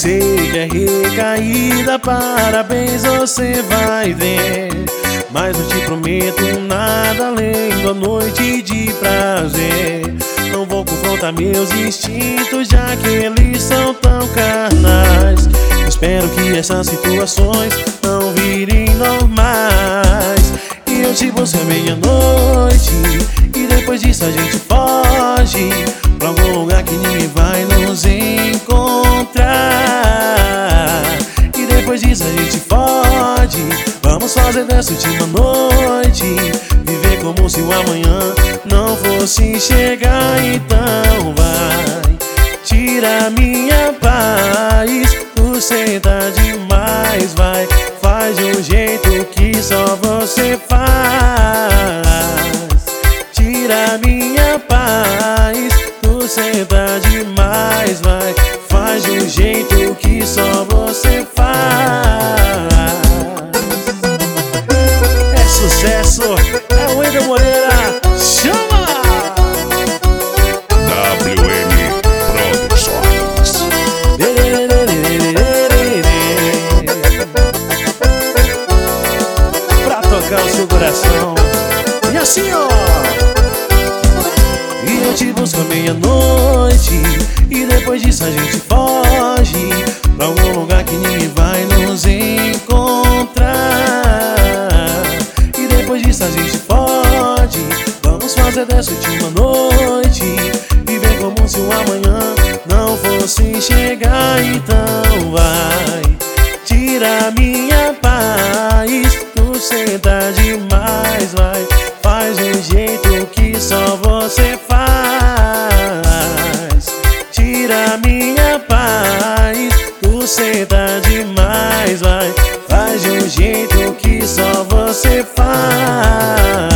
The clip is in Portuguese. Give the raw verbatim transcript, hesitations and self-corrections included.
Sei que é recaída, parabéns, você vai ver. Mas não te prometo nada além da noite de prazer. Não vou confrontar meus instintos, já que eles são tão carnais. Espero que essas situações não virem normais. E eu te busco à meia-noite, e depois disso a gente foge pra algum lugar que ninguém vai nos encontrar. E depois disso a gente foge, vamos fazer dessa última noite viver como se o amanhã não fosse chegar. Então vai, tira minha paz, tu senta demais, vai, faz de um jeito que só você faz. Tira minha paz, tu senta demais, vai, faz de um jeito que só você faz. É sucesso, é o Wendel Moreira, chama! W M Produções. Pra tocar o seu coração. E assim, ó. E eu te busco à meia-noite, e depois disso a gente foge pra algum lugar que ninguém vai nos encontrar. E depois disso a gente foge, vamos fazer dessa última noite viver como se o amanhã não fosse chegar. Então vai, tira minha paz, tu senta demais, vai, faz de um jeito que só você faz. Tira minha paz, tu senta demais, vai, faz de um jeito que só você faz.